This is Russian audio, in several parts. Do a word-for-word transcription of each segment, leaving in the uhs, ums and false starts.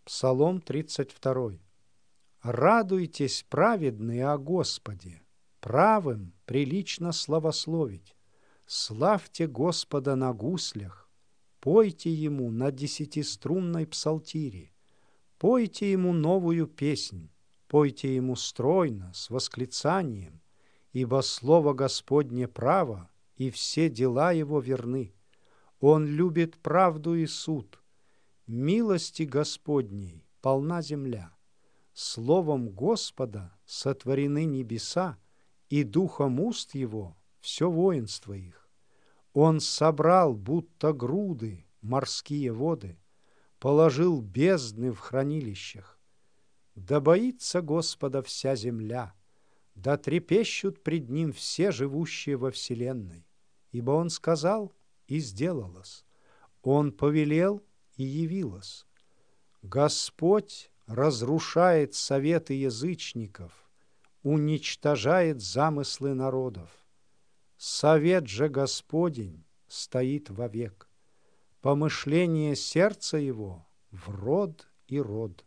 Псалом тридцать два. «Радуйтесь, праведные, о Господе, правым прилично славословить. Славьте Господа на гуслях, пойте Ему на десятиструнной псалтире, пойте Ему новую песнь, пойте Ему стройно, с восклицанием, ибо Слово Господне право, и все дела Его верны. Он любит правду и суд. Милости Господней полна земля. Словом Господа сотворены небеса, и духом уст Его все воинство их. Он собрал, будто груды, морские воды, положил бездны в хранилищах. Да боится Господа вся земля, да трепещут пред Ним все живущие во вселенной. Ибо Он сказал, и сделалось. Он повелел, и явилось. Господь разрушает советы язычников, уничтожает замыслы народов. Совет же Господень стоит вовек, помышление сердца его в род и род.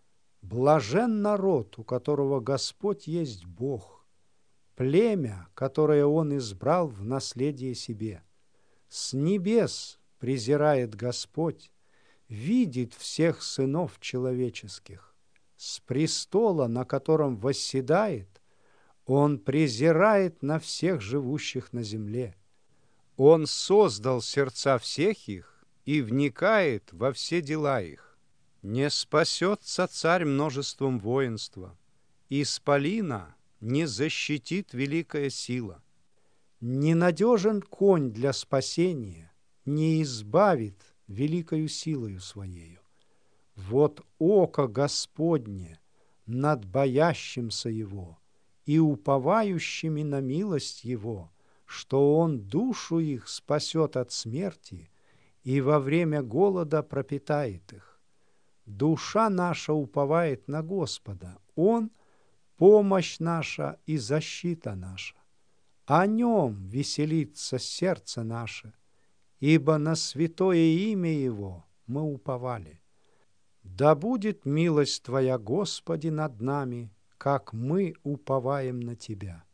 Блажен народ, у которого Господь есть Бог, племя, которое Он избрал в наследие себе. С небес презирает Господь, видит всех сынов человеческих. С престола, на котором восседает, Он презирает на всех живущих на земле. Он создал сердца всех их и вникает во все дела их. Не спасется царь множеством воинства, исполина не защитит великая сила. Ненадежен конь для спасения, не избавит великою силою Своею. Вот око Господне над боящимся Его и уповающими на милость Его, что Он душу их спасет от смерти и во время голода пропитает их. Душа наша уповает на Господа, Он — помощь наша и защита наша. О Нем веселится сердце наше, ибо на святое имя Его мы уповали. Да будет милость Твоя, Господи, над нами, как мы уповаем на Тебя.